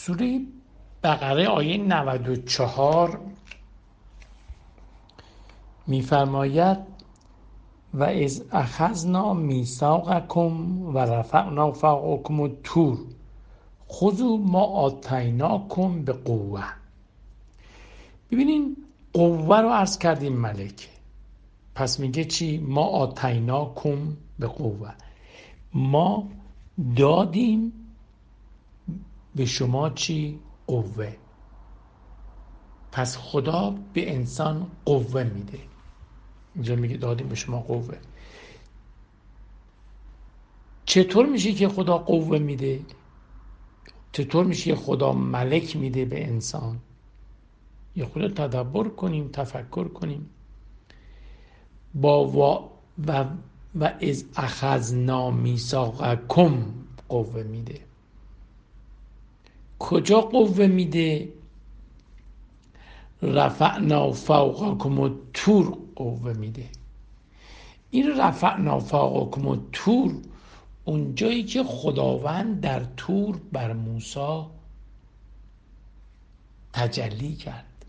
سوره بقره آیه 94 می‌فرماید و اذ اخذنا میثاقکم و رفعنا فوقکم الطور خذوا ما آتیناکم به قوه. ببینین قوه رو عرض کردیم ملکه، پس میگه چی؟ ما آتیناکم به قوه، ما دادیم به شما چی؟ قوه. پس خدا به انسان قوه میده. اینجا میگه دادیم به شما قوه. چطور میشه که خدا قوه میده؟ چطور میشه که خدا ملک میده به انسان؟ یه خود تدبر کنیم، تفکر کنیم. با و از اخذنا میثاقکم قوه میده. کجا قوه میده؟ رفعنا فوقکم الطور قوه میده. این رفعنا فوقکم الطور اونجایی که خداوند در طور بر موسی تجلی کرد.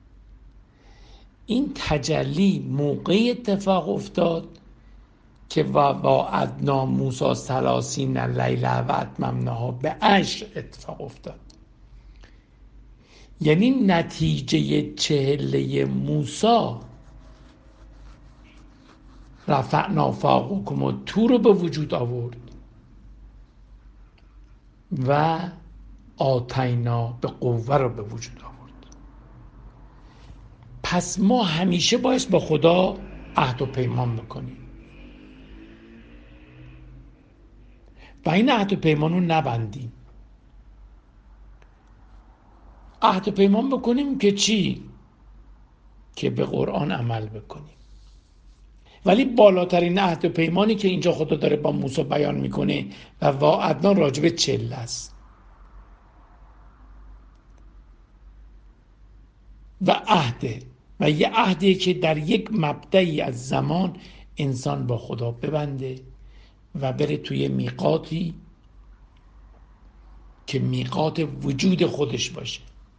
این تجلی موقعی اتفاق افتاد که وعدنا موسی 30 لیله و اتممناها ب10 اتفاق افتاد. یعنی نتیجه چهله موسی رفعنا فوقکم الطور رو به وجود آورد و آتینا به قوه رو به وجود آورد. پس ما همیشه باید با خدا عهد و پیمان بکنیم و این عهد و پیمان رو نبندیم. عهد و پیمان بکنیم که چی؟ که به قرآن عمل بکنیم. ولی بالاترین عهد و پیمانی که اینجا خدا داره با موسی بیان میکنه و وعدنا راجب 40 است و عهده و یه عهدیه که در یک مبدعی از زمان انسان با خدا ببنده و بره توی میقاتی که میقات وجود خودش باشه،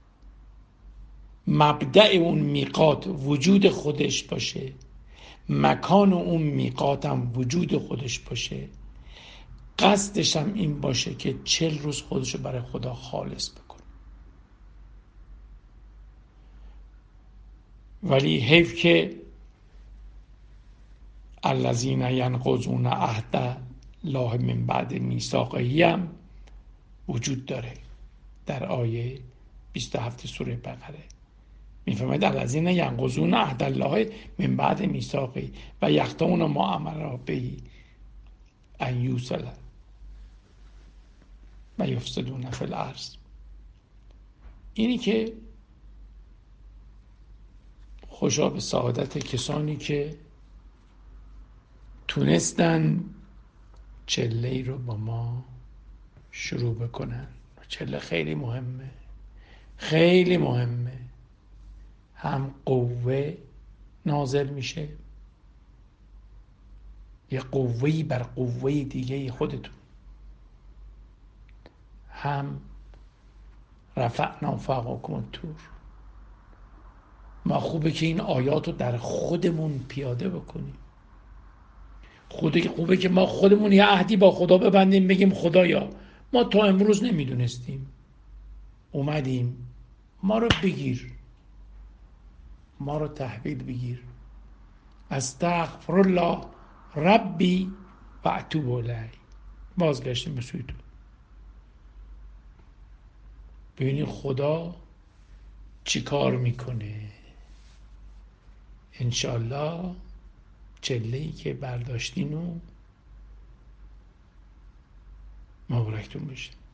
مبدأ اون میقات وجود خودش باشه، مکان اون میقات هم وجود خودش باشه، قصدش هم این باشه که 40 روز خودشو برای خدا خالص بکنه. ولی حیف که الذین ینقضون عهد الله من بعد میثاقه هم وجود داره در آیه 27 سوره بقره. میفهمید الذین ینقضون عهد الله من بعد میثاقه و یقطعون ما امر به ان یوصل و یفسدون فی الارض. اینی که خوشا به سعادت کسانی که تونستن چله رو با ما شروع بکنن. چله خیلی مهمه، خیلی مهمه. هم قوه نازل میشه، یه قوهی بر قوه دیگه خودتون، هم رفعنا فوقکم الطور. ما خوبه که این آیات رو در خودمون پیاده بکنیم. خوبه که ما خودمون یه عهدی با خدا ببندیم، بگیم خدایا ما تا امروز نمیدونستیم، اومدیم، ما رو بگیر، ما رو تحویل بگیر. استغفر الله ربی و اتوب الیه. بازگشتیم به سوی تو. ببینید خدا چی کار میکنه. انشالله چله‌ای که برداشتین و مبارکتون بشه.